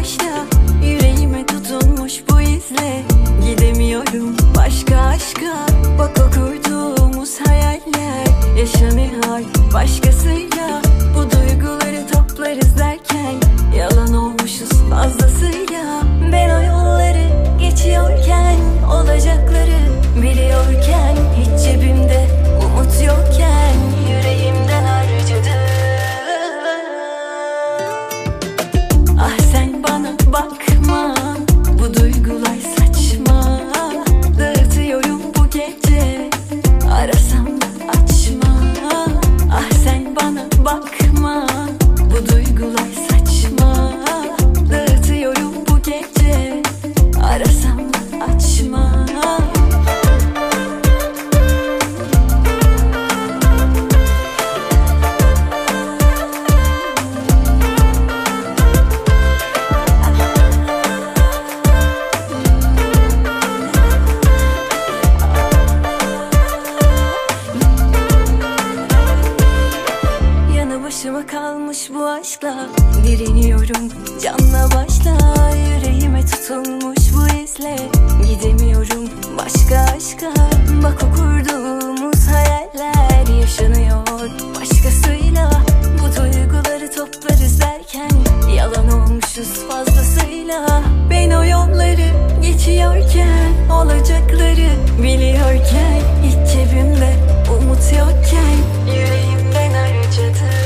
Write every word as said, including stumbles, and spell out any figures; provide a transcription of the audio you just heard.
başla. Yüreğime tutunmuş bu izle, gidemiyorum başka aşka. Bak o kurduğumuz hayaller yaşanıyor başkasıyla. Bu duyguları toplarız derken yalan olmuşuz fazlasıyla. Ben o yolları geçiyorken, olacakları biliyorken, hiç cebimde umut yokken yüreğimden harcadım. Ah sen bana bakma, bu duygular saçma. Dağıtıyorum bu gece, arasam da açma. Ah sen bana bakma, bu duygular saçma. Dağıtıyorum bu gece, arasam da açma. Yanı başıma kalmış bu aşkla, direniyorum canla başla. Yüreğime tutulmuş bu izle, gidemiyorum başka aşka. Bak o kurduğumuz hayaller yaşanıyor başkasıyla. Bu duyguları toplarız derken yalan olmuşuz fazlasıyla. Ben o yolları geçiyorken, olacakları biliyorken, hiç cebimde umut yokken yüreğimden harcadım.